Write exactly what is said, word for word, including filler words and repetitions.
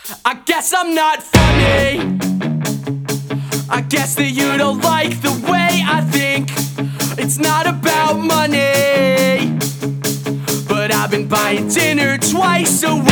I guess I'm not funny. I guess that you don't like the way I think. It's not about money, but I've been buying dinner twice a week.